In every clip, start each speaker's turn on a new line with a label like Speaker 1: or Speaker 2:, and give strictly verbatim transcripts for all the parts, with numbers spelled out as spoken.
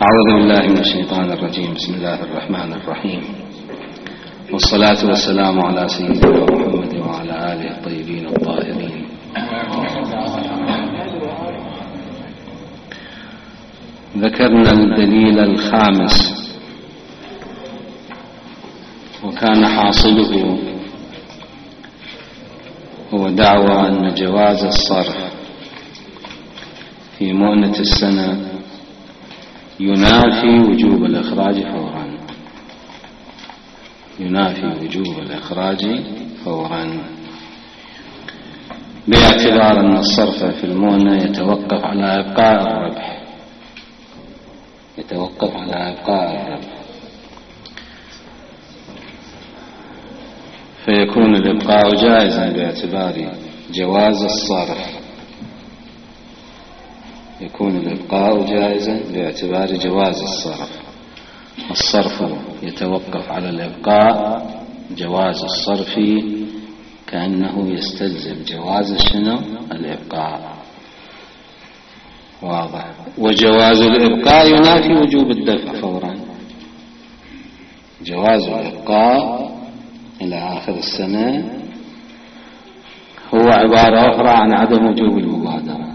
Speaker 1: أعوذ بالله من الشيطان الرجيم. بسم الله الرحمن الرحيم، والصلاة والسلام على سيدنا محمد وعلى آله الطيبين الطاهرين. ذكرنا الدليل الخامس، وكان حاصله هو دعوى أن جواز الصرف في مؤنة السنة ينافي وجوب الإخراج فورا، ينافي وجوب الإخراج فورا، باعتبار أن الصرف في المؤنة يتوقف على إبقاء الربح، يتوقف على إبقاء الربح، فيكون الإبقاء جائزا باعتبار جواز الصرف، يكون الإبقاء جائزا باعتبار جواز الصرف. الصرف يتوقف على الإبقاء، جواز الصرف كأنه يستلزم جواز شنو؟ الإبقاء. واضح. وجواز الإبقاء ينافي وجوب الدفع فورا. جواز الإبقاء إلى آخر السنة هو عبارة أخرى عن عدم وجوب المبادرة،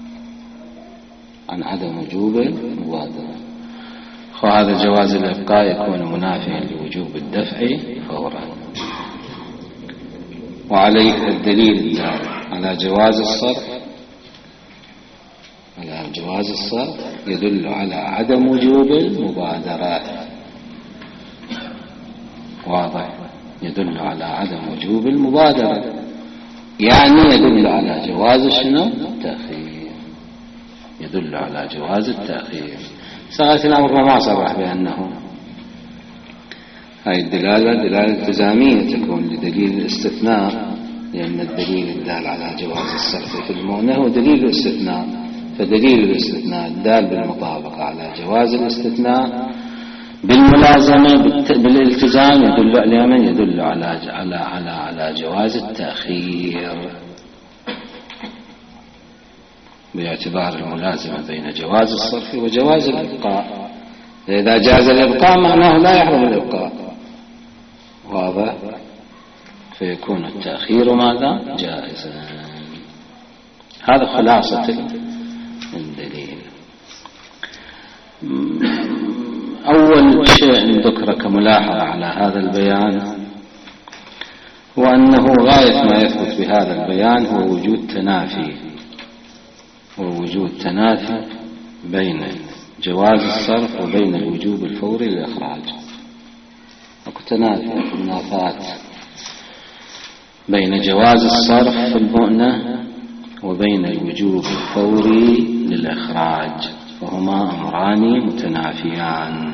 Speaker 1: عن عدم وجوب المبادرة. فهذا جواز الإبقاء يكون منافيا لوجوب الدفع فورا. وعليه الدليل على جواز الصرف، على جواز الصرف يدل على عدم وجوب المبادرة. واضح. يدل على عدم وجوب المبادرة، يعني يدل على جواز شنو؟ التأخير، يدل على جواز التأخير. ساعة الأمر ما صرح بأنه هاي الدلالة دلالة التزامية تكون لدليل الاستثناء، لأن الدليل الدال على جواز الصرف في المؤنة هو دليل الاستثناء، فدليل الاستثناء الدال بالمطابقة على جواز الاستثناء بالملازمة بالالتزام يدل على من؟ يدل على على على على جواز التأخير باعتبار الملازمة بين جواز الصرف وجواز الإبقاء. إذا جاز الإبقاء معناه لا يحرم الإبقاء. واضح. فيكون التأخير ماذا؟ جائزا. هذا خلاصة الدليل. أول شيء ذكر كملاحظة على هذا البيان هو أنه غاية ما يثبت بهذا البيان هو وجود تنافي، ووجود تنافي بين جواز الصرف وبين الوجوب الفوري للإخراج. أكو تنافي، منافات بين جواز الصرف في المؤنة وبين الوجوب الفوري للإخراج، فهما أمران متنافيان.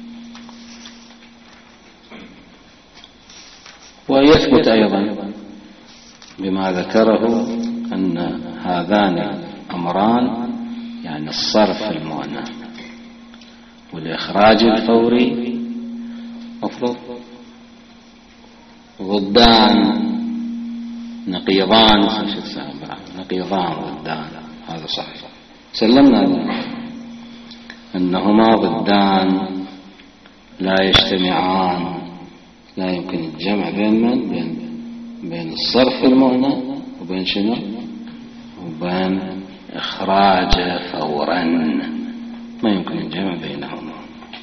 Speaker 1: ويثبت أيضا بما ذكره أن هذان أمران، يعني الصرف في المؤنة والإخراج الفوري، مفروض ضدان نقيضان، نقيضان ضدان. هذا صحيح، سلمنا أنهما ضدان لا يجتمعان، لا يمكن الجمع بين من؟ بين بين الصرف في المؤنة وبين شنو؟ وبين إخراج فورا، ما يمكن الجمع بينهما.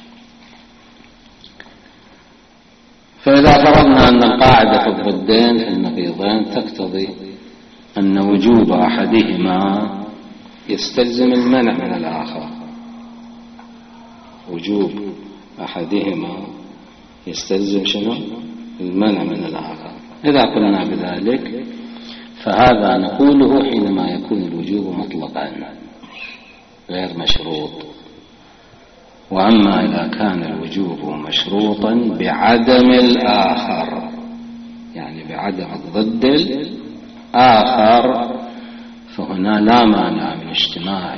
Speaker 1: فإذا فرضنا أن القاعدة في الضدين في النقيضين تقتضي أن وجوب أحدهما يستلزم المنع من الآخر، وجوب أحدهما يستلزم شنو؟ المنع من الآخر. إذا قلنا بذلك فهذا نقوله حينما يكون الوجوب مطلقا غير مشروط. وأما إذا كان الوجوب مشروطا بعدم الآخر، يعني بعدم الضد الآخر، فهنا لا مانع من اجتماع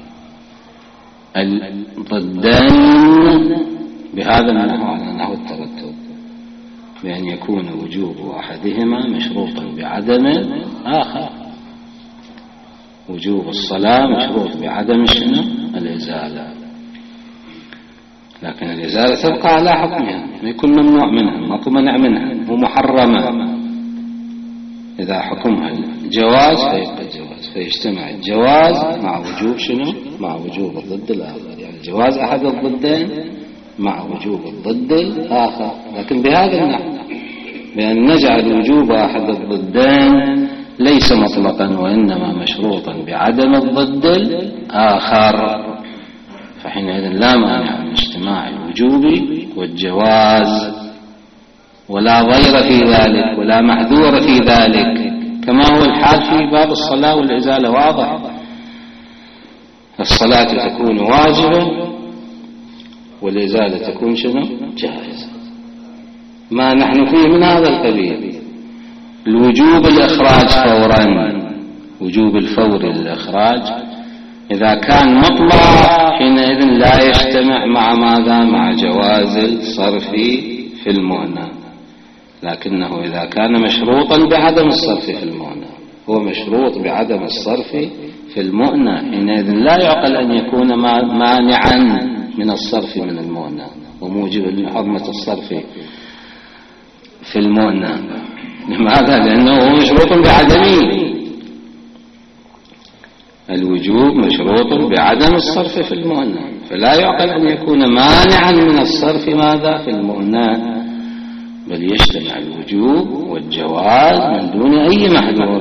Speaker 1: الضدين بهذا النحو على نحو الترتب، بأن يكون وجوب أحدهما مشروطا بعدم الآخر. وجوب الصلاة مشروط بعدم شنو؟ الإزالة. لكن الإزالة تبقى على حكمها، ما يكون ممنوع منها، ماكو منع منها، ومحرمة. إذا حكمها الجواز فيبقى الجواز، فيجتمع الجواز مع وجوب شنو؟ مع وجوب الضد الآخر، يعني جواز أحد الضدين مع وجوب الضد الآخر. لكن بهذا النحو، بأن نجعل وجوب أحد الضدين ليس مطلقا وإنما مشروطا بعدم الضد الآخر، فحينئذ لا مانع من اجتماع الوجوب والجواز، ولا ضير في ذلك ولا محذور في ذلك، كما هو الحال في باب الصلاة والإزالة. واضح، الصلاة تكون واجبة والإزالة تكون شنو؟ جائزة. ما نحن فيه من هذا القبيل، الوجوب الإخراج فورا، وجوب الفور للإخراج إذا كان مطلق حينئذ لا يجتمع مع ماذا؟ مع جواز الصرف في المؤنى. لكنه إذا كان مشروطا بعدم الصرف في المؤنى، هو مشروط بعدم الصرف في المؤنى، حينئذ لا يعقل أن يكون مانعا من الصرف من المؤنى وموجب لحرمة الصرف في المؤنى. لماذا؟ لأنه هو مشروط بعدمه، الوجوب مشروط بعدم الصرف في المؤنى، فلا يعقل أن يكون مانعا من الصرف ماذا؟ في المؤنى، بل يجتمع الوجوب والجواز من دون أي محذور.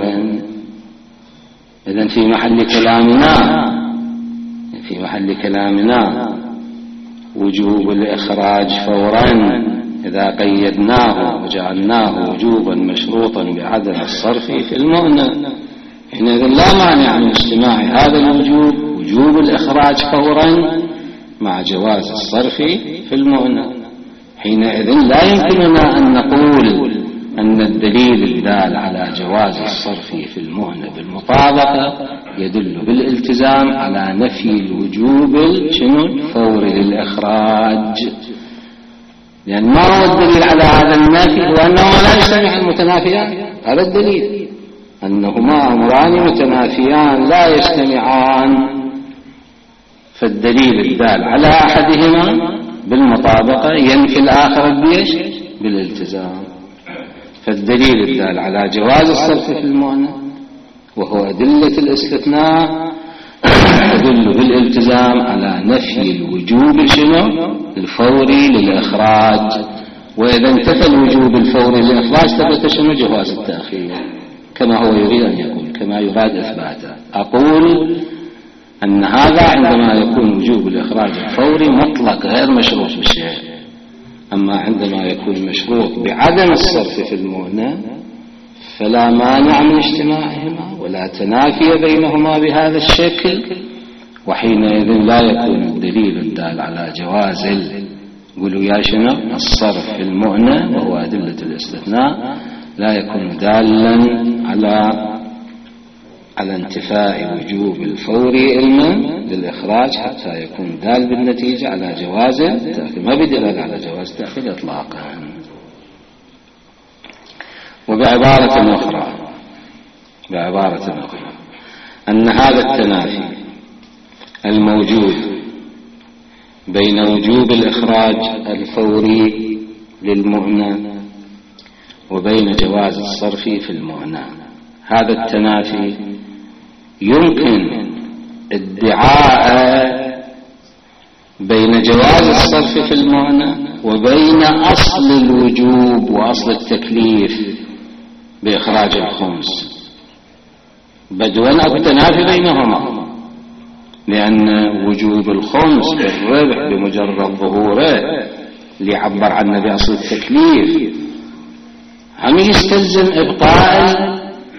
Speaker 1: إذن في محل كلامنا في محل كلامنا وجوب الإخراج فورا إذا قيدناه وجعلناه وجوبا مشروطا بعدم الصرف في المؤنى، حينئذ لا مانع من اجتماع هذا الوجوب وجوب الإخراج فورا مع جواز الصرف في المؤنى. حينئذ لا يمكننا أن نقول أن الدليل الدال على جواز الصرف في المؤنى بالمطابقة يدل بالالتزام على نفي الوجوب شنو؟ الفور للإخراج، لأن ما هو الدليل على هذا النفي؟ هو أنه لا يجتمع المتنافيان. هذا الدليل، أنهما أمران متنافيان لا يجتمعان، فالدليل الدال على أحدهما بالمطابقة ينفي الآخر بيش؟ بالالتزام. فالدليل الدال على جواز الصرف في المؤنى وهو أدلة الاستثناء تدل بالالتزام على نفي الوجوب شنو؟ الفوري للإخراج، وإذا انتفى الوجوب الفوري للإخراج ثبت شنو؟ جواز التأخير، كما هو يريد أن يقول، كما يراد إثباته. أقول أن هذا عندما يكون وجوب الإخراج الفوري مطلق غير مشروط بشيء، أما عندما يكون مشروط بعدم الصرف في المؤنى فلا مانع من اجتماعهما ولا تنافي بينهما بهذا الشكل، وحينئذ لا يكون الدليل الدال على جواز قولوا يا شنو؟ الصرف في المؤنى وهو أدلة الاستثناء لا يكون دالا على على انتفاء وجوب الفوري علما للإخراج حتى يكون دال بالنتيجة على جواز التأخير، ما بدلال على جواز التأخير إطلاقا. وبعبارة أخرى بعبارة أخرى أن هذا التنافي الموجود بين وجوب الإخراج الفوري للمؤنى وبين جواز الصرف في المؤنى، هذا التنافي يمكن ادعاء بين جواز الصرف في المؤنى وبين أصل الوجوب وأصل التكليف بإخراج الخمس، بدون أو تنافي بينهما، لأن وجوب الخمس بالربح بمجرد ظهوره ليعبر عنه بأصل التكليف هم يستلزم إبطال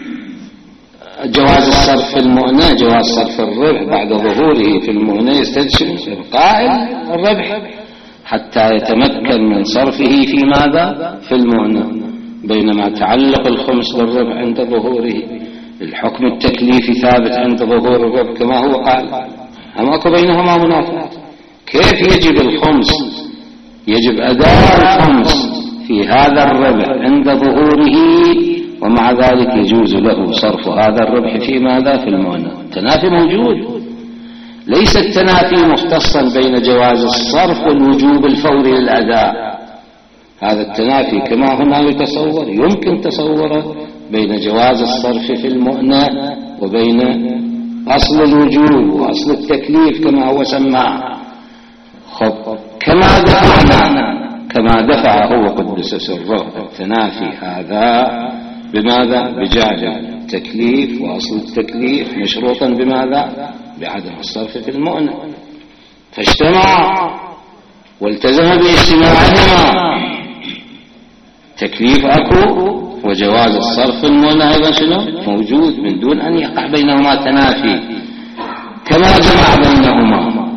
Speaker 1: جواز الصرف في المؤنى، جواز صرف الربح بعد ظهوره في المؤنى يستلزم إبقاء الربح حتى يتمكن من صرفه في ماذا؟ في المؤنى، بينما تعلق الخمس بالربح عند ظهوره الحكم التكليفي ثابت عند ظهور الربح كما هو قال، أما أكو بينهما منافات. كيف يجب الخمس؟ يجب أداء الخمس في هذا الربح عند ظهوره ومع ذلك يجوز له صرف هذا الربح في ماذا؟ في المؤنى. التنافي موجود، ليس التنافي مختصا بين جواز الصرف والوجوب الفوري للأداء. هذا التنافي كما هنا يتصور يمكن تصوره بين جواز الصرف في المؤنة وبين أصل الوجوب وأصل التكليف كما هو سماه. خب كما دفعنا كما دفع هو قدس سره التنافي هذا بماذا؟ بجعل التكليف وأصل التكليف مشروطا بماذا؟ بعدم الصرف في المؤنة، فاجتمع والتزم باجتماعهما. تكليف أكو وجواز الصرف في المؤنة أيضا شنو؟ موجود من دون أن يقع بينهما تنافي. كما جمع بينهما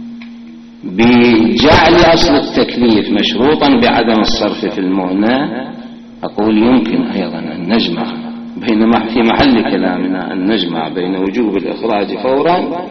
Speaker 1: بجعل أصل التكليف مشروطا بعدم الصرف في المؤنة، أقول يمكن أيضا أن نجمع بين في محل كلامنا أن نجمع بين وجوب الإخراج فورا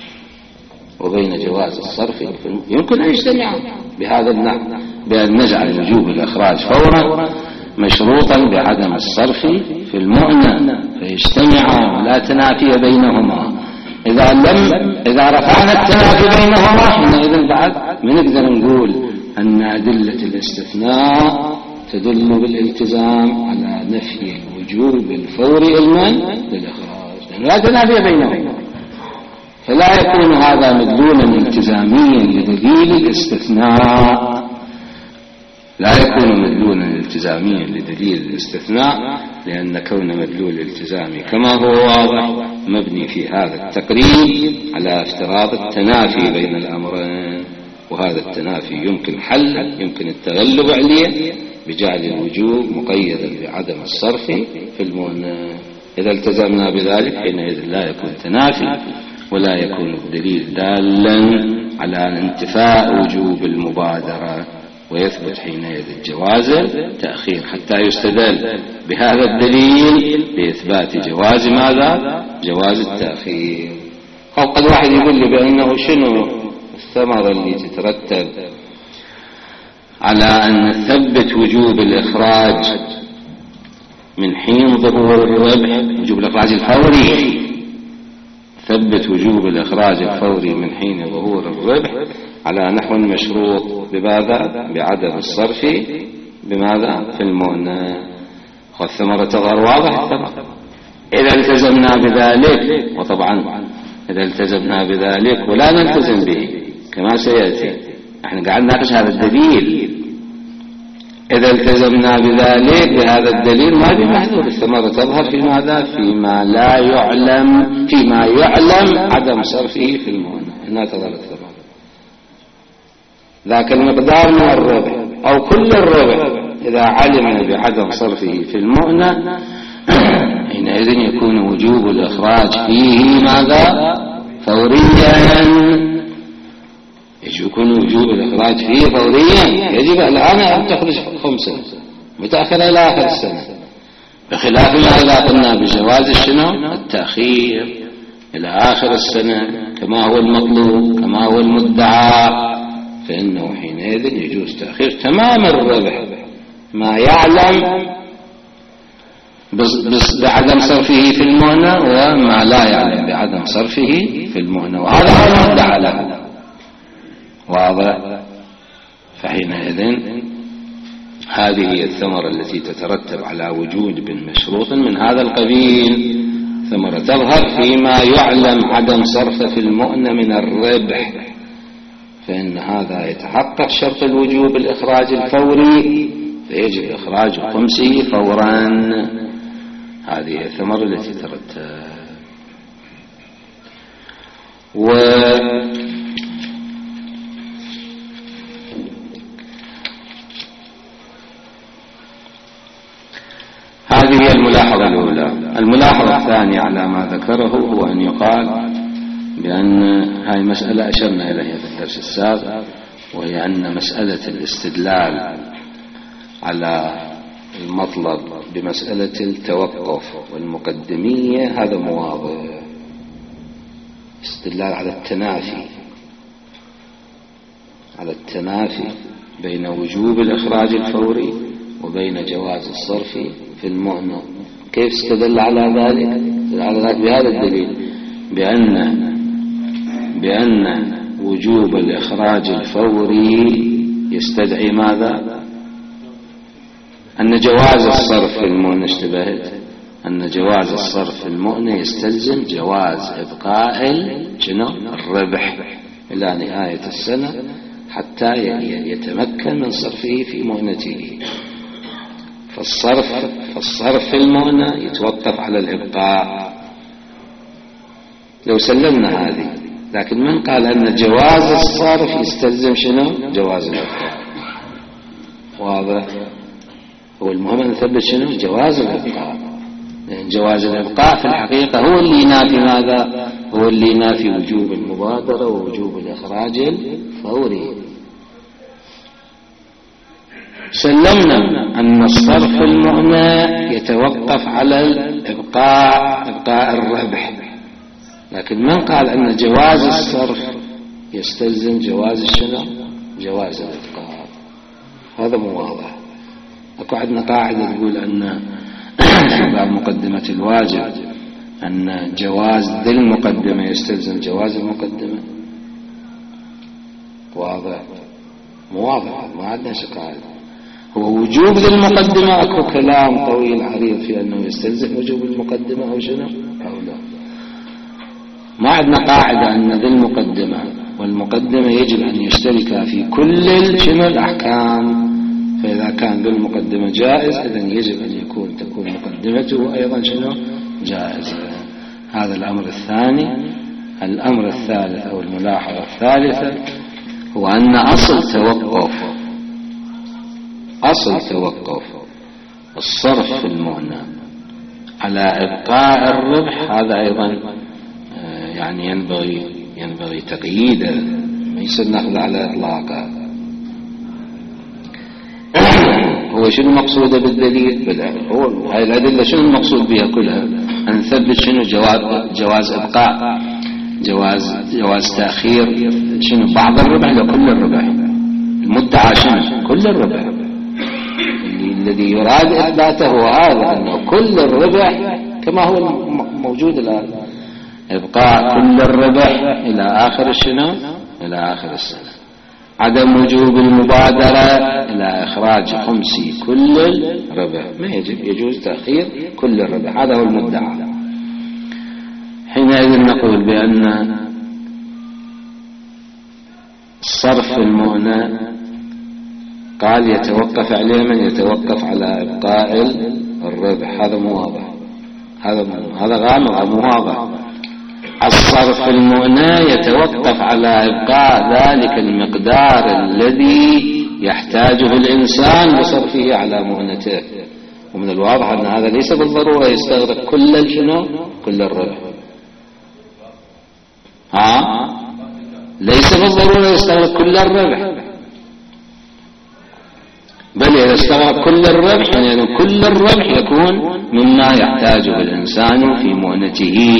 Speaker 1: وبين جواز الصرف. يمكن أن يجتمع بهذا النحو بأن نجعل وجوب الإخراج فورا مشروطا بعدم الصرف في المؤنة فيجتمع ولا تنافي بينهما. إذا لم إذا رفعنا التنافي بينهما حينئذ بعد بنقدر نقول أن أدلة الاستثناء تدل بالالتزام على نفي الوجوب الفوري المن للإخراج، لأنه لا تنافي بينهما، فلا يكون هذا مدلولا التزاميا لدليل الاستثناء، لا يكون مدلولا التزاميا لدليل الاستثناء، لأن كون مدلول التزامي كما هو واضح مبني في هذا التقريب على افتراض التنافي بين الأمرين، وهذا التنافي يمكن حل يمكن التغلب عليه بجعل الوجوب مقيدا بعدم الصرف في المؤنة. إذا التزمنا بذلك حينئذ لا يكون تنافي ولا يكون الدليل دالا على انتفاء وجوب المبادرة، ويثبت حينئذ جواز التأخير حتى يستدل بهذا الدليل لإثبات جواز ماذا؟ جواز التأخير. أو قد واحد يقول لي بأنه شنو الثمرة اللي تترتب على أن نثبت وجوب الإخراج من حين ظهور الربح، وجوب الإخراج الفوري، ثبت وجوب الإخراج الفوري من حين ظهور الربح على نحو مشروط بماذا؟ بعدم الصرف بماذا؟ في المؤنة. والثمرة تظهر واضح الثمرة إذا التزمنا بذلك، وطبعا إذا التزمنا بذلك ولا نلتزم به كما سيأتي، احنا قاعد نناقش هذا الدليل. إذا التزمنا بذلك بهذا الدليل ما بمحذور، الثمرة تظهر في ماذا؟ فيما لا يعلم فيما يعلم عدم صرفه في المؤنة، هنا تظهر الثمرة. ذاك المقدار من الربح أو كل الربح إذا علم بعدم صرفه في المؤنة حينئذ يكون وجوب الإخراج فيه ماذا؟ فوريا. يكون وجوب الإخراج فيه فوريا، يجب الآن أن تخرج خمسة متأخرة إلى آخر السنة، بخلاف ما إذا قلنا بجواز الشنو؟ التأخير إلى آخر السنة كما هو المطلوب كما هو المدعى، فإنه حينئذ يجوز تأخير تمام الربح ما يعلم بعدم صرفه في المؤنة وما لا يعلم بعدم صرفه في المؤنة، وهذا هو المدعى له واضح. فحينئذ هذه هي الثمرة التي تترتب على وجود مشروط من هذا القبيل، ثمرة تظهر فيما يعلم عدم صرفه في المؤنة من الربح، فإن هذا يتحقق شرط الوجوب الإخراج الفوري فيجب إخراج خمسه فورا. هذه الثمرة التي ترتب. و هذه هي الملاحظة الأولى. الملاحظة الثانية على ما ذكره هو أن يقال بأن هذه مسألة أشرنا إليها في الدرس السابق، وهي أن مسألة الاستدلال على المطلب بمسألة التوقف والمقدمية هذا مواضع استدلال على التنافي على التنافي بين وجوب الإخراج الفوري وبين جواز الصرف في المؤنة. كيف استدل على ذلك؟ على ذلك بهذا الدليل، بأن بأن وجوب الإخراج الفوري يستدعي ماذا؟ أن جواز الصرف في المؤنة، اشتبهت، أن جواز الصرف في المؤنة يستلزم جواز إبقاء شنو؟ الربح إلى نهاية السنة حتى يتمكن من صرفه في مؤنته. فالصرف فالصرف في المؤنة يتوقف على الإبقاء لو سلمنا هذه. لكن من قال أن جواز الصرف يستلزم شنو؟ جواز الإبقاء. واضح؟ هو المهم أن نثبت شنو؟ جواز الإبقاء، لأن جواز الإبقاء في الحقيقة هو اللي ينافي ماذا؟ هو اللي ينافي وجوب المبادرة ووجوب الإخراج الفوري. سلمنا أن الصرف في المؤنة يتوقف على الإبقاء، إبقاء الربح. لكن من قال أن جواز الصرف يستلزم جواز الشنو؟ جواز الإبقاء. هذا مو واضح. أكو عندنا قاعدة تقول أن باب مقدمة الواجب أن جواز ذي المقدمة يستلزم جواز المقدمة. واضح؟ مو واضح، ما عندنا شقاعد. هو وجوب ذي المقدمة أكو كلام طويل عريض في أنه يستلزم وجوب المقدمة أو شنو أو لا. ما عندنا قاعدة أن ذي المقدمة والمقدمة يجب أن يشتركا في كل شنو الأحكام. فإذا كان بالمقدمة جائز إذن يجب أن يكون تكون مقدمته أيضا شنو جائزة. هذا الأمر الثاني. الأمر الثالث أو الملاحظة الثالثة هو أن أصل توقف أصل توقف الصرف في المؤنة على إبقاء الربح هذا أيضا يعني ينبغي ينبغي تقييده، ما يصير نأخذ على إطلاقه. هو شنو المقصود بالدليل؟ هو هاي الأدلة شنو المقصود بها كلها؟ أن نثبت شنو جواز جواز إبقاء، جواز جواز تأخير شنو بعض الربح لكل الربح. المدعى شنو؟ كل الربح. الذي يراد إثباته هو هذا، أنه كل الربح كما هو موجود الآن، إبقاء كل الربح إلى آخر الشنو؟ إلى آخر السنة. عدم وجوب المبادرة إلى إخراج خمس كل الربح، ما يجب، يجوز تأخير كل الربح. هذا هو المدعى. حينئذ نقول بأن الصرف المؤنة قال يتوقف عليه من يتوقف على إبقاء الربح. هذا مو واضح، هذا هذا غامض مو واضح. الصرف المؤنة يتوقف على إبقاء ذلك المقدار الذي يحتاجه الإنسان لصرفه على مؤنته. ومن الواضح أن هذا ليس بالضرورة يستغرق كل شنو؟ كل الربح. ها؟ ليس بالضرورة يستغرق كل الربح، بل إذا استغرق كل الربح يعني كل الربح يكون مما يحتاجه الإنسان في مؤنته.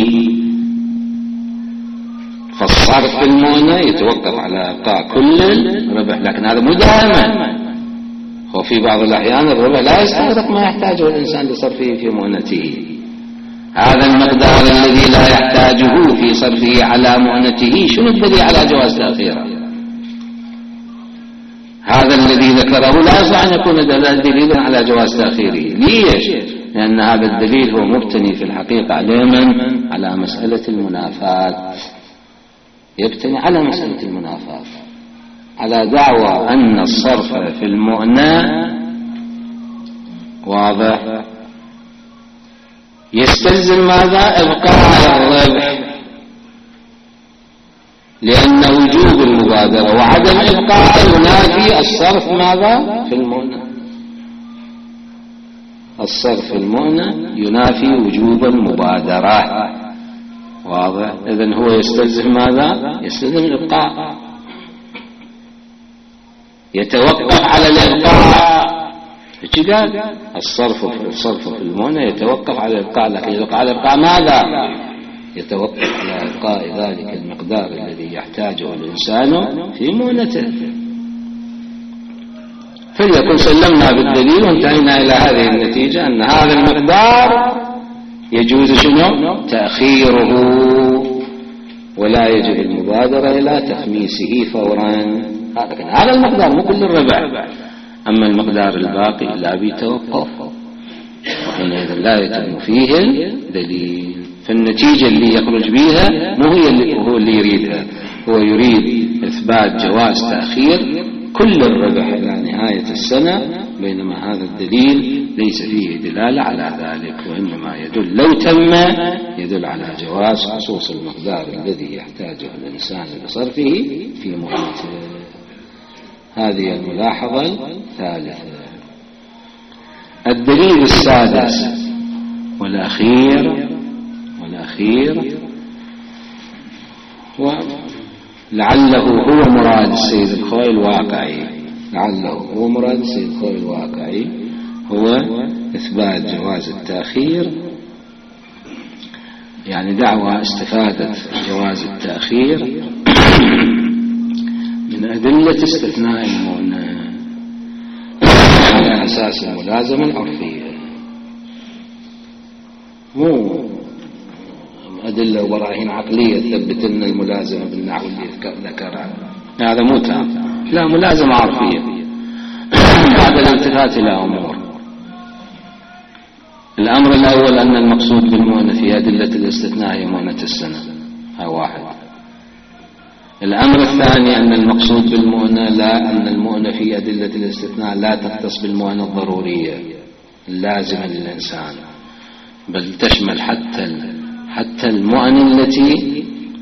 Speaker 1: فالصرف في المؤنة يتوقف على إبقاء كل الربح، لكن هذا مو دائما. وفي بعض الأحيان الربح لا يستغرق ما يحتاجه الإنسان لصرفه في مؤنته. هذا المقدار الذي لا يحتاجه في صرفه على مؤنته شنو الدليل على جواز تأخيره؟ هذا الذي ذكره لا يصح أن يكون دليلا على جواز تأخيره. ليش؟ لأن هذا الدليل هو مبتني في الحقيقة على من؟ على مسألة المنافاة. يبتني على مسألة المنافاة، على دعوى أن الصرف في المؤنة واضح يستلزم ماذا؟ إبقاء الربح، لأن وجوب المبادرة وعدم إبقاء ينافي الصرف ماذا؟ في المؤنة. الصرف في المؤنة ينافي وجوب المبادرة. واضح؟ إذن هو يستلزم ماذا؟ يستلزم الإبقاء، يتوقف على الإبقاء. ايش قال؟ الصرف الصرف في المؤنة يتوقف على الإبقاء، لكن يتوقف على الإبقاء ماذا؟ يتوقف على إبقاء ذلك المقدار الذي يحتاجه الإنسان في مؤنته. فليكن سلمنا بالدليل وانتهينا إلى هذه النتيجة أن هذا المقدار يجوز شنو؟ تأخيره ولا يجب المبادرة إلى تخميسه فورا. لكن هذا المقدار مو كل الربع، أما المقدار الباقي لا بيتوقف، وحينئذ لا يتم فيه الدليل. فالنتيجة اللي يخرج بها مو هي اللي هو اللي يريدها، هو يريد إثبات جواز تأخير كل الربح إلى نهاية السنة، بينما هذا الدليل ليس فيه دلالة على ذلك، وإنما يدل لو تم يدل على جواز خصوص المقدار الذي يحتاجه الإنسان لصرفه في مهمته. هذه الملاحظة الثالثة. الدليل السادس والأخير والأخير ولعله هو مراد السيد الخوئي الواقعي، لعله هو مراد السيد الخوئي الواقعي هو إثبات جواز التأخير، يعني دعوى استفادت جواز التأخير من أدلة استثناء المؤنة على أساس الملازمة العرفية، مو أدلة وبراهين عقلية تثبت أن الملازمة بالنحو اللي ذكرها، هذا مو تام، لا ملازمة عرفية. هذا الالتفات إلى أمور. الأمر الأول أن المقصود بالمؤنة في أدلة الاستثناء هي مؤنة السنة، هذا واحد. الأمر الثاني أن المقصود بالمؤنة لا أن المؤنة في أدلة الاستثناء لا تختص بالمؤنة الضرورية اللازمة للإنسان، بل تشمل حتى حتى المؤن التي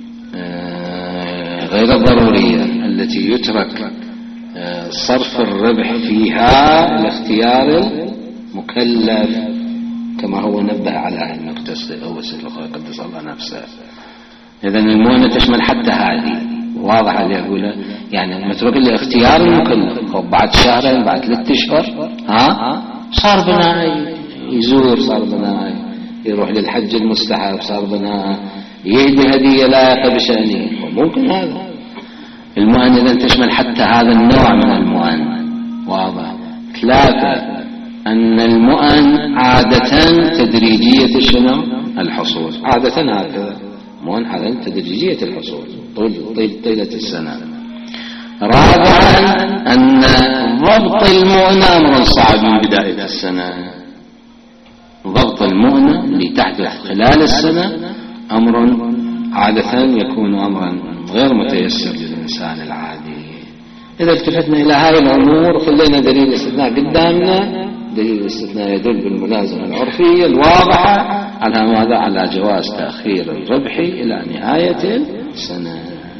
Speaker 1: غير الضرورية التي يترك صرف الربح فيها لاختيار المكلف، كما هو نبه على النقطة الأول قدس الله نفسه. إذن المؤنة تشمل حتى هذه، واضح اللي أقوله، يعني متروك لاختيار المكلف. بعد شهرين بعد ثلاثة أشهر ها صار بناء يزور، صار بناء يروح للحج المستحب، صار بناء يهدي هدية لائقة بشأنه، ممكن هذا المؤن إذن تشمل حتى هذا النوع من المؤن. واضح. ثلاثة أن المؤن عادة تدريجية شنو الحصول، عادة هكذا مؤن عادة تدريجية الحصول طول طيلة السنة. رابعا أن ضبط المؤن أمر صعب من بداية السنة، ضبط المؤنة اللي تحدث خلال السنة أمر عادة يكون أمرا غير متيسر للإنسان العادي. إذا التفتنا إلى هذه الأمور خلينا دليل الاستثناء قدامنا، دليل الاستثناء يدل بالملازمة العرفية الواضحة على ماذا؟ على جواز تأخير الربح إلى نهاية السنة،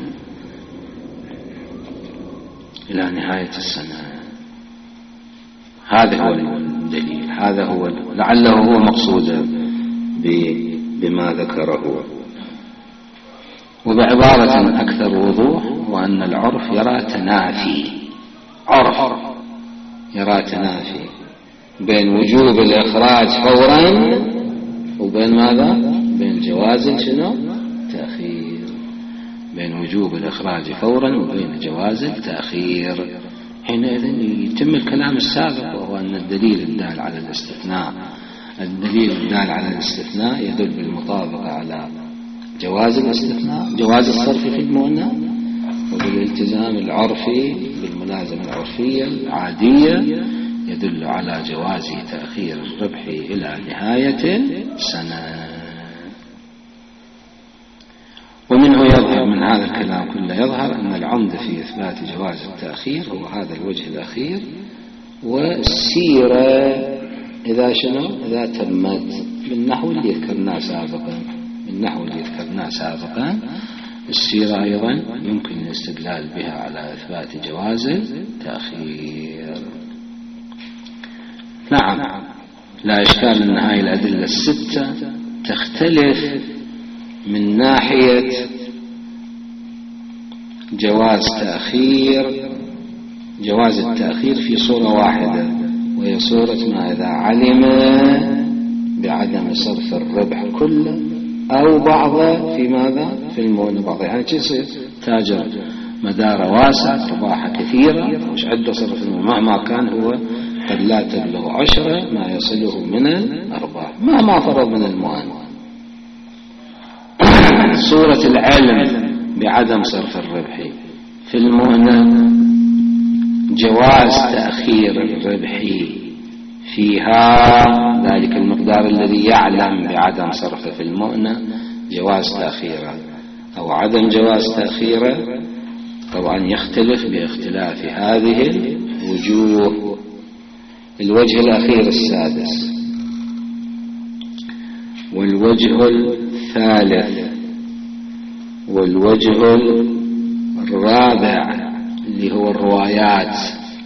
Speaker 1: إلى نهاية السنة. هذا هو الدليل، هذا هو لعله هو مقصود بما ذكره. وبعبارة أكثر وضوح، وأن العرف يرى تنافي، عرف يرى تنافي بين وجوب الإخراج فورا وبين ماذا؟ بين جواز شنو؟ تأخير، بين وجوب الإخراج فورا وبين جواز التأخير. حينئذ يتم الكلام السابق، وهو أن الدليل الدال على الاستثناء الدليل الدال على الاستثناء يدل بالمطابقة على جواز الاستثناء، جواز الصرف في المؤنة، وبالالتزام العرفي بالملازمة العرفية العادية يدل على جواز تأخير الربح إلى نهاية السنة. ومنه يظهر من هذا الكلام كله يظهر أن العمدة في إثبات جواز التأخير هو هذا الوجه الأخير، والسيرة إذا شنو إذا تمت بالنحو اللي ذكرناه سابقا بالنحو اللي ذكرناه سابقا السيرة أيضا يمكن الاستدلال بها على إثبات جواز التأخير. نعم، لا إشكال أن هذه الأدلة الستة تختلف من ناحية جواز تأخير جواز التأخير في صورة واحدة، وهي صورة ما إذا علم بعدم صرف الربح كله أو بعضه في ماذا؟ في المؤنة. بعض يعني يصير تاجر مدار واسع رباحة كثيرة وش عنده صرف المؤنة، مهما كان هو قد لا تبلغ عشرة ما يصله من الأرباح مهما فرض من المؤنة. صورة العلم بعدم صرف الربح في المؤنة جواز تأخير الربح فيها، ذلك المقدار الذي يعلم بعدم صرفه في المؤنة جواز تأخيره أو عدم جواز تأخيره، طبعا يختلف باختلاف هذه الوجوه. الوجه الأخير السادس والوجه الثالث والوجه الرابع اللي هو الروايات،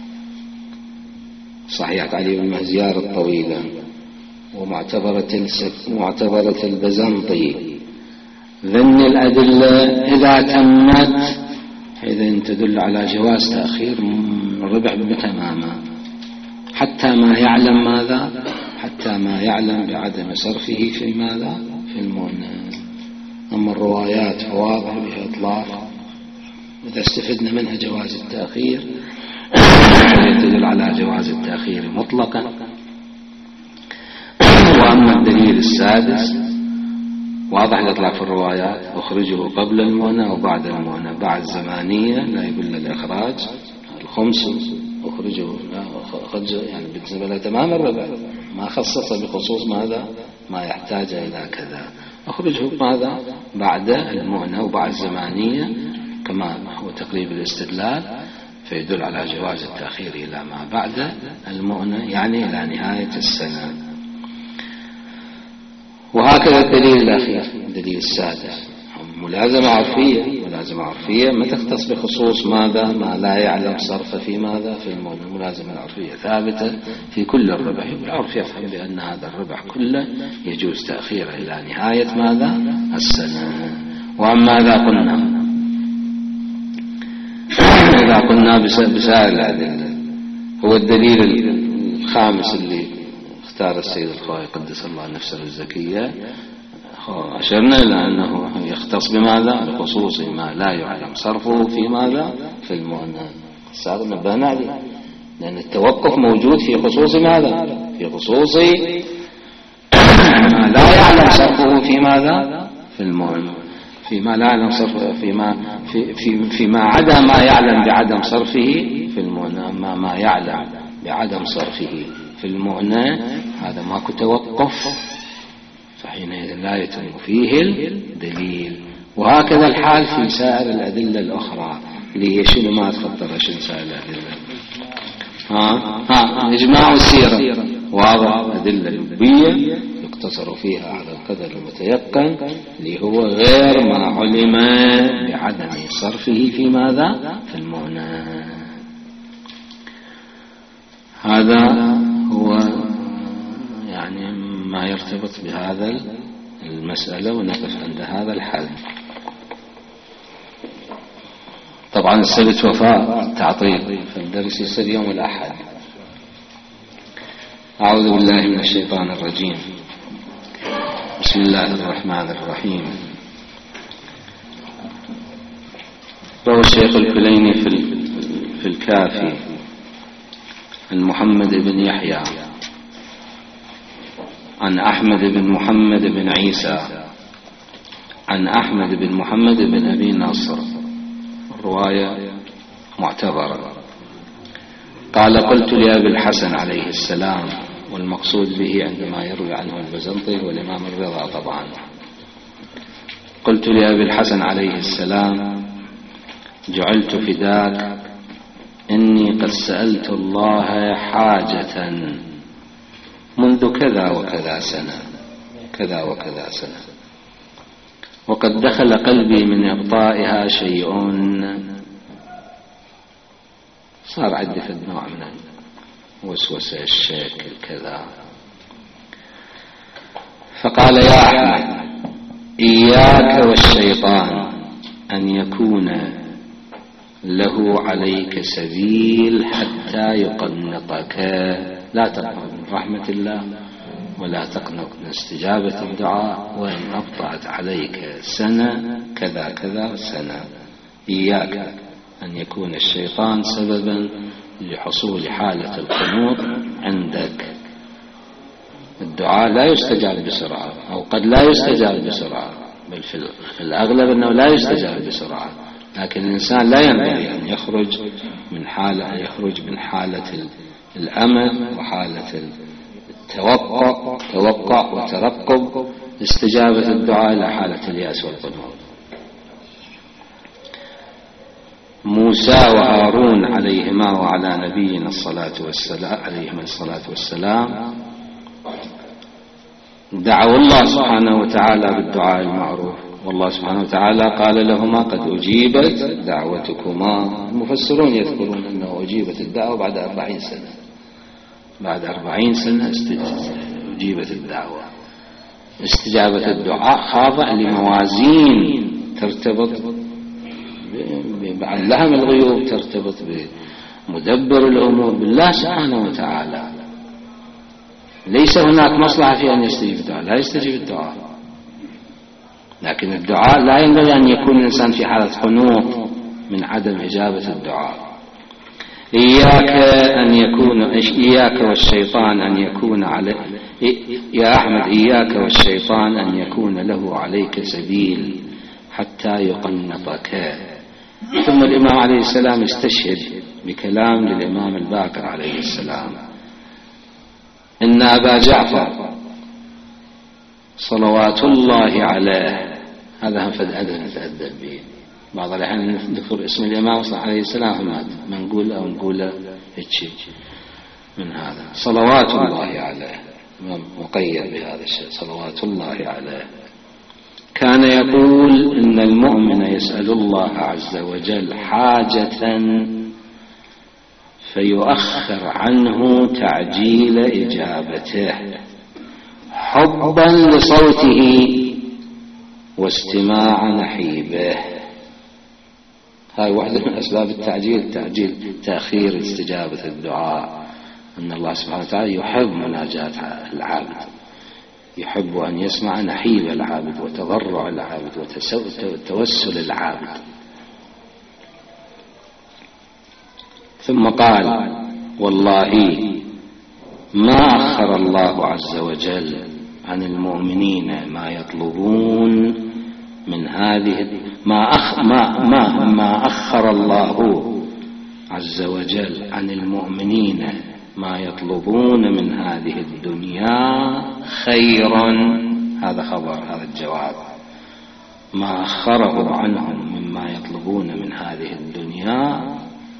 Speaker 1: صحيحة علي بن مهزيار الطويلة ومعتبرة معتبرة البزنطي، ذن الأدلة إذا تمت إذن تدل على جواز تأخير الربح تماما حتى ما يعلم ماذا حتى ما يعلم بعدم صرفه في ماذا في المؤنة. أما الروايات فواضح بها إطلاق، إذا استفدنا منها جواز التأخير يدل على جواز التأخير مطلقا. وأما الدليل السادس واضح الإطلاق في الروايات، أخرجه قبل المؤنة وبعد المؤنة، بعد زمانية لا يقول الإخراج الخمس أخرجه أخرجه يعني بالنسبة له تمام الربع، ما خصص بخصوص ماذا ما يحتاج إلى كذا، أخرجه ماذا بعد المؤنة وبعد زمانية كما هو تقريب الاستدلال، فيدل على جواز التأخير إلى ما بعد المؤنة يعني إلى نهاية السنة. وهكذا الدليل الأخير الدليل السادس ملازمة عرفية. ملازمة عرفية ما تختص بخصوص ماذا ما لا يعلم صرف في ماذا في المؤنة. الملازمة العرفية ثابتة في كل الربح، العرف يفهم بأن هذا الربح كله يجوز تأخيره إلى نهاية ماذا السنة. وأما إذا قلنا إذا قلنا بسائر الأدلة، هو الدليل الخامس اللي اختار السيد الخوئي قدس الله نفسه الزكية، أشرنا إلى أنه يختص بماذا بخصوص ما لا يعلم صرفه في ماذا في المؤنة. صار نبهنا عليه لأن التوقف موجود في خصوص ماذا في خصوص ما لا يعلم صرفه في ماذا في المؤنة، فيما لا يعلم صرفه فيما في في فيما عدا ما يعلم بعدم صرفه في المؤنة. أما ما يعلم بعدم صرفه في المؤنة هذا ماكو توقف، فحينئذ لا يتم فيه الدليل. وهكذا الحال في سائر الأدلة الأخرى اللي هي شنو ما تخطر شنو سائر الأدلة. ها ها إجماع السيرة واضح، أدلة لبية يقتصر فيها على القدر المتيقن اللي هو غير ما علم بعدم صرفه في ماذا في المؤنة. هذا هو يعني ما يرتبط بهذا المسألة، ونقف عند هذا الحل. طبعا السبت وفاء تعطيل، فالدرس يصير يوم الأحد. أعوذ بالله من الشيطان الرجيم، بسم الله الرحمن الرحيم. روى الشيخ الكليني في الكافي عن محمد بن يحيى عن أحمد بن محمد بن عيسى عن أحمد بن محمد بن أبي نصر، الرواية معتبرة. قال قلت لأبي الحسن عليه السلام، والمقصود به عندما يروي عنه البزنطي والإمام الرضا طبعا، قلت لأبي الحسن عليه السلام جعلت فداك إني قد سألت الله حاجة منذ كذا وكذا سنة كذا وكذا سنة، وقد دخل قلبي من إبطائها شيء. صار عندي في النوع من وسوسة الشكل كذا. فقال يا أحمد إياك والشيطان أن يكون له عليك سبيل حتى يقنطك. لا تقنط من رحمة الله ولا تقنط من استجابة الدعاء، وإن أبطأت عليك سنة كذا كذا سنة. إياك أن يكون الشيطان سببا لحصول حالة القنوط عندك. الدعاء لا يستجاب بسرعة، أو قد لا يستجاب بسرعة، بل في الأغلب أنه لا يستجاب بسرعة، لكن الإنسان لا ينبغي أن يخرج من حالة يخرج من حالة الأمل وحالة التوقع توقع وترقب استجابة الدعاء إلى حالة اليأس والقنوط. موسى وهارون عليهما وعلى نبينا الصلاة والسلام عليهما الصلاة والسلام دعوا الله سبحانه وتعالى بالدعاء المعروف، والله سبحانه وتعالى قال لهما قد أجيبت دعوتكما. المفسرون يذكرون أنه أجيبت الدعوة بعد أربعين سنة بعد أربعين سنة أجيبت الدعوة. استجابة الدعاء خاضع لموازين ترتبط بعلم الغيوب، ترتبط بمدبر الأمور بالله سبحانه وتعالى. ليس هناك مصلحة في أن يستجيب الدعاء، لا يستجيب الدعاء، لكن الدعاء لا ينبغي أن يكون الإنسان في حالة قنوط من عدم إجابة الدعاء. إياك أن يكون إياك والشيطان أن يكون عليه يا أحمد إياك والشيطان أن يكون له عليك سبيل حتى يقنطك. ثم الإمام عليه السلام استشهد بكلام للإمام الباقر عليه السلام: إن أبا جعفر صلوات الله عليه، هذا هم فد أدب نتأدب به. بعض الأحيان نذكر اسم الإمام عليه السلام فمات ما نقول أو نقول هيك من هذا. صلوات الله عليه مقيد بهذا الشيء، صلوات الله عليه. كان يقول إن المؤمن يسأل الله عز وجل حاجة فيؤخر عنه تعجيل إجابته حبا لصوته واستماع نحيبه. هاي واحدة من أسباب التعجيل، تعجيل تأخير استجابة الدعاء، أن الله سبحانه وتعالى يحب مناجاة العبد، يحب أن يسمع نحيب العبد وتضرع العبد وتوسل العبد. ثم قال: والله ما أخر الله عز وجل عن المؤمنين ما يطلبون من هذه ما أخ ما ما ما أخر الله عز وجل عن المؤمنين ما يطلبون من هذه الدنيا خيرا. هذا خبر، هذا الجواب. ما أخره عنهم مما يطلبون من هذه الدنيا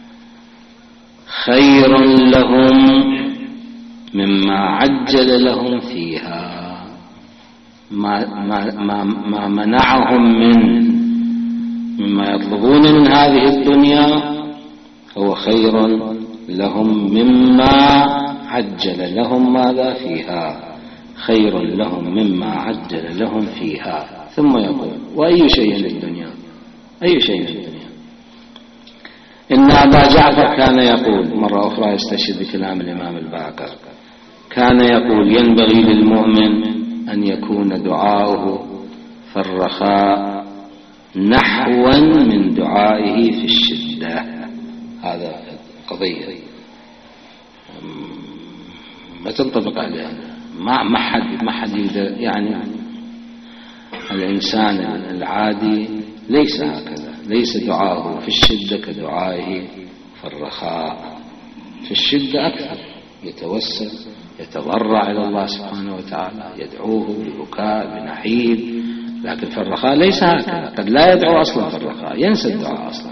Speaker 1: خير لهم مما عجل لهم فيها. ما, ما, ما, ما منعهم من مما يطلبون من هذه الدنيا هو خير لهم مما عجل لهم ماذا فيها، خير لهم مما عجل لهم فيها. ثم يقول: وأي شيء للدنيا، أي شيء للدنيا. إن أبا جعفر كان يقول، مرة أخرى يستشهد بكلام الإمام الباقر، كان يقول: ينبغي للمؤمن أن يكون دعاؤه في الرخاء نحوا من دعائه في الشدة. هذا قضية ما تنطبق عليها، ما ما حد ما حد يقدر، يعني الإنسان العادي ليس هكذا، ليس دعاؤه في الشدة كدعائه في الرخاء. في الشدة أكثر يتوسل يتضرع إلى الله سبحانه وتعالى، يدعوه ببكاء بنحيب، لكن في الرخاء ليس هكذا، قد لا يدعو أصلا في الرخاء، ينسى الدعاء أصلا.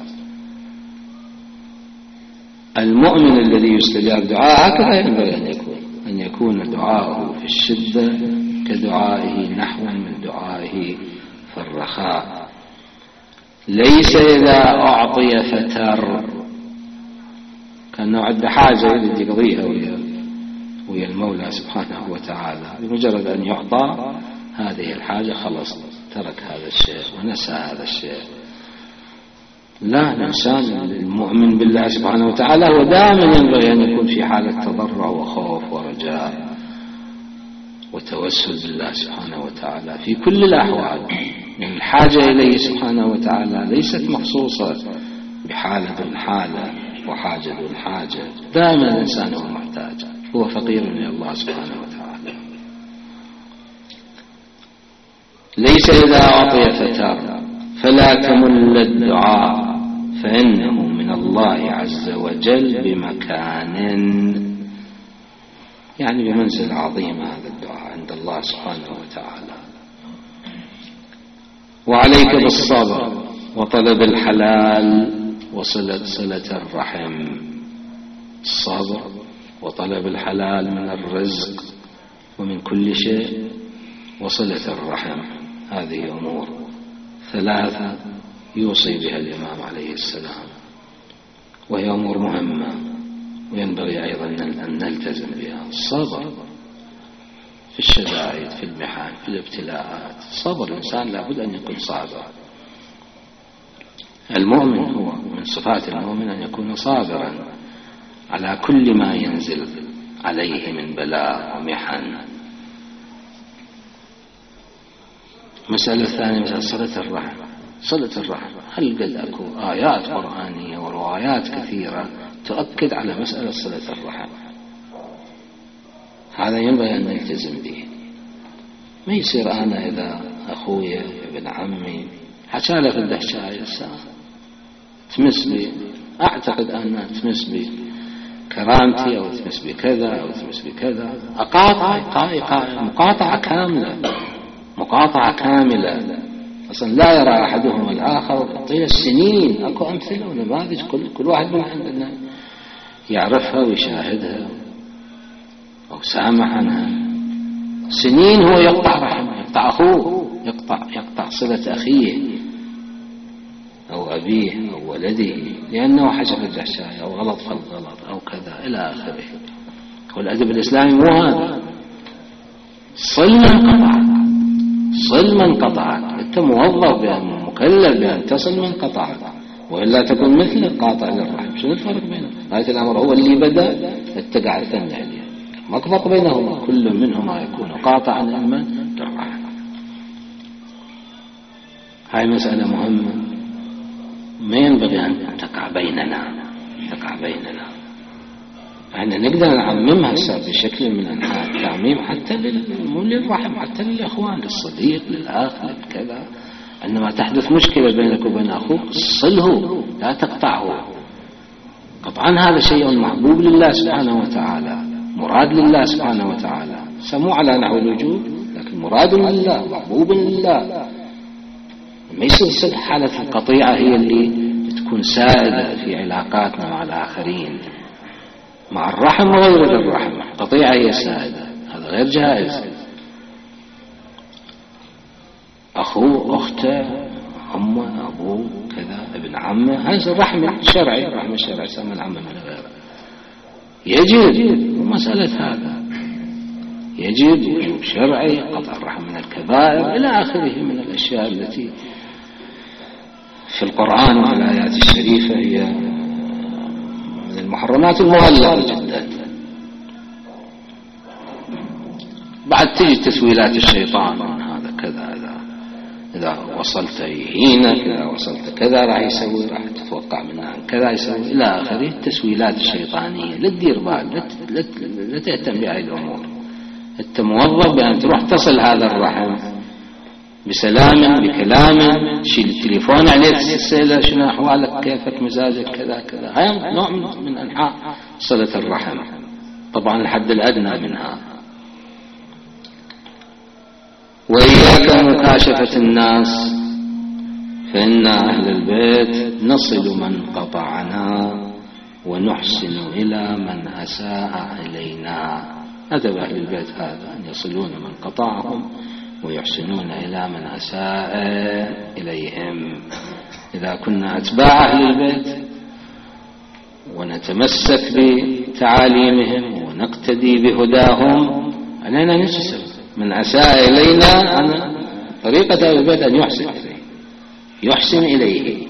Speaker 1: المؤمن الذي يستجاب دعاء هكذا ينبغي أن يكون أن يكون دعاءه في الشدة كدعائه نحو من دعائه في الرخاء. ليس إذا أعطي فتر، كأنه عد حاجة يريد يقضيها ويا ويا المولى سبحانه وتعالى، بمجرد أن يعطى هذه الحاجة خلص ترك هذا الشيء ونسى هذا الشيء. لا، الإنسان المؤمن بالله سبحانه وتعالى هو دائما ينبغي أن يكون في حالة تضرع وخوف ورجاء وتوسل بالله سبحانه وتعالى في كل الأحوال. يعني الحاجة إليه سبحانه وتعالى ليست مخصوصة بحالة دون حالة وحاجة دون حاجة، دائما الإنسان هو محتاج، هو فقير إلى الله سبحانه وتعالى. ليس إذا أعطي فتار فلا تمل الدعاء فإنه من الله عز وجل بمكان، يعني بمنزل عظيم هذا الدعاء عند الله سبحانه وتعالى. وعليك بالصبر وطلب الحلال وصلة صلة الرحم. الصبر وطلب الحلال من الرزق ومن كل شيء، وصلة الرحم، هذه أمور ثلاثة يوصي بها الإمام عليه السلام، وهي أمور مهمة وينبغي أيضا أن نلتزم بها. الصبر في الشدائد، في المحن، في الابتلاءات. صبر الإنسان لابد أن يكون صابرا. المؤمن هو من صفات المؤمن أن يكون صابرا على كل ما ينزل عليه من بلاء ومحن. مسألة الثانية مسألة صلة الرحم. صلة الرحم، هل قد أكو آيات قرآنية وروايات كثيرة تؤكد على مسألة صلة الرحم؟ هذا ينبغي أن نلتزم به. ما يصير أنا إذا أخويا ابن عمي حشالة في الدهشاية تمس بي، أعتقد أنها تمس بي كرامتي أو تمس بي كذا أو تمس بي كذا، أقاطع مقاطعة كاملة، مقاطعة كاملة. أصلا لا يرى أحدهم الآخر طيل السنين. أكو أمثلة ونماذج كل, كل واحد من عندنا يعرفها ويشاهدها أو سامع عنها. سنين هو يقطع رحمه، يقطع أخوه، يقطع, يقطع صلة أخيه أو أبيه أو ولده لأنه حجر الجحشاية أو غلط في الغلط أو كذا إلى آخره. والأدب الإسلامي مو هذا. صل من قطعك، صل من قطعك. أنت موظف بأن مكلف بأن تصل من قطعك، وإلا تكون مثل القاطع للرحم. شنو الفرق بينهم؟ غاية الأمر هو اللي بدأ اتقع الثاني عليه. ما فرق بينهما، كل منهما يكون قاطعا لمن للرحم. هاي مسألة مهمة ما ينبغي أن تقع بيننا، تقع بيننا. احنا نقدر نعممها بشكل من انواع التعميم حتى مو للرحم، حتى للاخوان، للصديق، للاخ، لكذا. عندما تحدث مشكلة بينك وبين اخوك صله، لا تقطعه. قطعا هذا شيء محبوب لله سبحانه وتعالى، مراد لله سبحانه وتعالى، سمو على نحو الوجوب لكن مراد لله، محبوب لله. ما يصير حالة القطيعة هي اللي تكون سائدة في علاقاتنا مع الآخرين، مع الرحم وغير الرحم. قطيعة هي السائدة، هذا غير جائز. أخوه، أخته، أمه، أبوه، كذا، ابن عمه، هذا الرحم الشرعي، الرحم الشرعي سمى العمه من غيره. يجب ومسألة هذا يجب وجوب شرعي، قطع الرحم من الكبائر إلى آخره من الأشياء التي في القرآن وفي الآيات الشريفة هي من المحرمات المغلظة جدا. بعد تجي تسويلات الشيطان، هذا كذا، إذا إذا وصلت هنا إذا وصلت كذا راح يسوي، راح تتوقع منه عن كذا يسوي إلى آخره. التسويلات الشيطانية لا تدير بال، لا تهتم بهذه الأمور. أنت موظف بأن تروح تصل هذا الرحم بسلام، بكلام، تشيل التليفون عليه تسأله شنو أحوالك، كيفك، مزاجك، كذا كذا. هاي نوع من أنحاء صلة الرحم، طبعا الحد الأدنى منها. وإياك مكاشفة الناس فإن أهل البيت نصل من قطعنا ونحسن إلى من أساء إلينا. أدب أهل البيت هذا أن يصلون من قطعهم ويحسنون إلى من أساء إليهم. إذا كنا أتباع أهل البيت ونتمسك بتعاليمهم ونقتدي بهداهم علينا نجسر. من أساء إلينا، أنا طريقة أهل البيت أن يحسن إليه، يحسن إليه.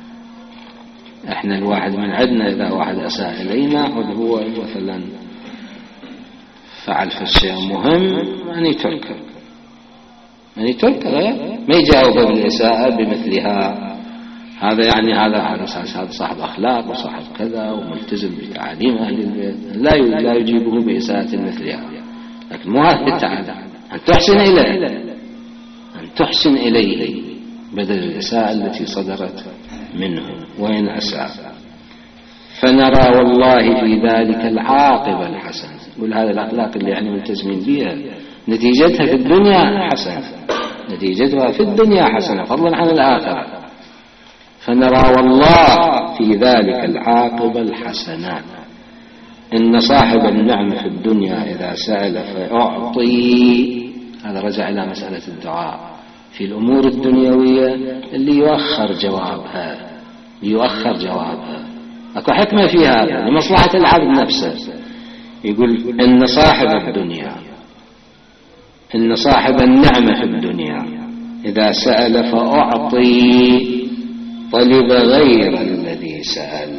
Speaker 1: إحنا الواحد من عندنا إذا واحد أساء إلينا هو مثلا فعل في الشيء مهم أن يتركه، أن يتركه ما يجاوب بالإساءة بمثلها. هذا يعني هذا على أساس هذا صاحب أخلاق وصاحب كذا وملتزم بتعاليم أهل البيت، لا لا يجيبه بإساءة مثلها. لكن مو هذا التعالي، أن تحسن إليه، أن تحسن إليه بدل الإساءة التي صدرت منه وإن أساء. فنرى والله في ذلك العاقبة الحسنة. يقول هذه الأخلاق اللي يعني ملتزمين بها نتيجتها في الدنيا حسنة، نتيجتها في الدنيا حسنة فضلا عن الآخرة. فنرى والله في ذلك العاقبة الحسنة. إن صاحب النعم في الدنيا إذا سأل فأعطي. هذا رجع إلى مسألة الدعاء في الأمور الدنيوية اللي يؤخر جوابها، يؤخر جوابها. أكو حكمة في هذا لمصلحة العبد نفسه. يقول إن صاحب الدنيا، إن صاحب النعمة في الدنيا إذا سأل فأعطي طلب غير الذي سأل،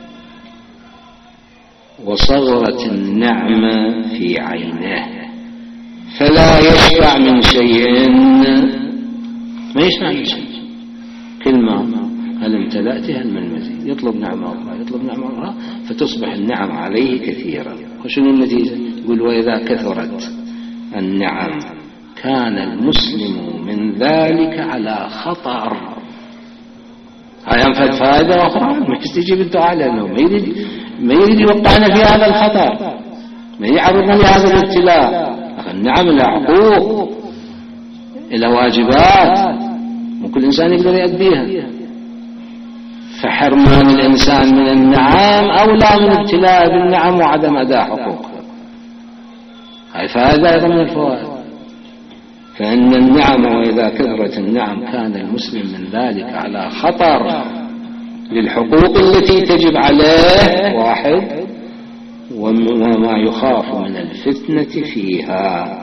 Speaker 1: وصغرت النعمة في عينه فلا يشفع من شيء، ما يشفع من شيء. كلمة هل امتلأت هل من مزيد، يطلب نعمة الله يطلب نعمة الله فتصبح النعم عليه كثيرا. وشنو النتيجة؟ يقول وإذا كثرت النعم كان المسلم من ذلك على خطر. هاي أنفد فائدة أخرى ما يستجيب الدعاء لأنه ما يريد ما يريد يوقعنا في هذا الخطر، ما يعرضنا لهذا الابتلاء. النعم لها حقوق، إلى واجبات وكل إنسان يقدر يؤديها. فحرمان الإنسان من النعم أولى من ابتلاء بالنعم وعدم أداء حقوقها. هاي فائدة أيضا من الفوائد. فإن النعم وإذا كثرت النعم كان المسلم من ذلك على خطر للحقوق التي تجب عليه واحد، وما يخاف من الفتنة فيها.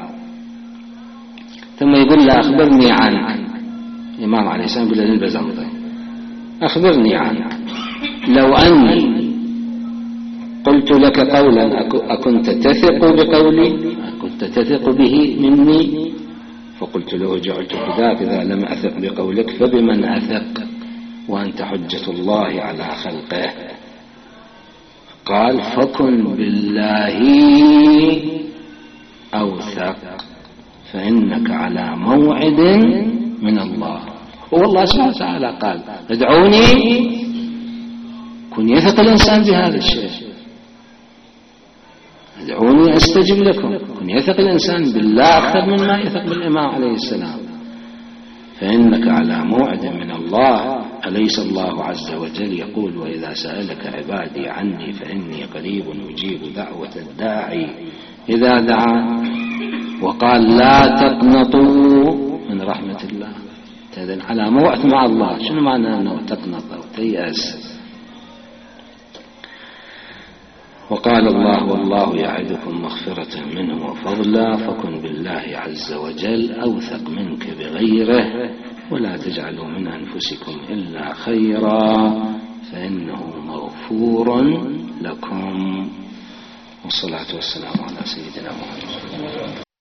Speaker 1: ثم يقول له أخبرني عنك. الإمام عليه السلام يقول له البزمطي أخبرني عنك، لو أني قلت لك قولا أكنت تثق بقولي، أكنت تثق به مني؟ فقلت له جعلت فداك إذا لم أثق بقولك فبمن أثق وأنت حجة الله على خلقه. قال فكن بالله أوثق فإنك على موعد من الله. والله سبحانه وتعالى قال ادعوني، كن يثق الإنسان بهذا الشيء، ادعوني أستجب لكم. كن يثق الإنسان بالله أكثر مما يثق بالإمام عليه السلام. فإنك على موعد من الله. أليس الله عز وجل يقول وإذا سألك عبادي عني فإني قريب أجيب دعوة الداعي إذا دعا. وقال لا تقنطوا من رحمة الله. إذن على موعد مع الله. شنو معنى أنه تقنط أو تيأس؟ وقال الله والله يعدكم مغفرة منه وفضلا فكن بالله عز وجل أوثق منك بغيره ولا تجعلوا من أنفسكم إلا خيرا فإنه مغفور لكم. والصلاة والسلام على سيدنا محمد.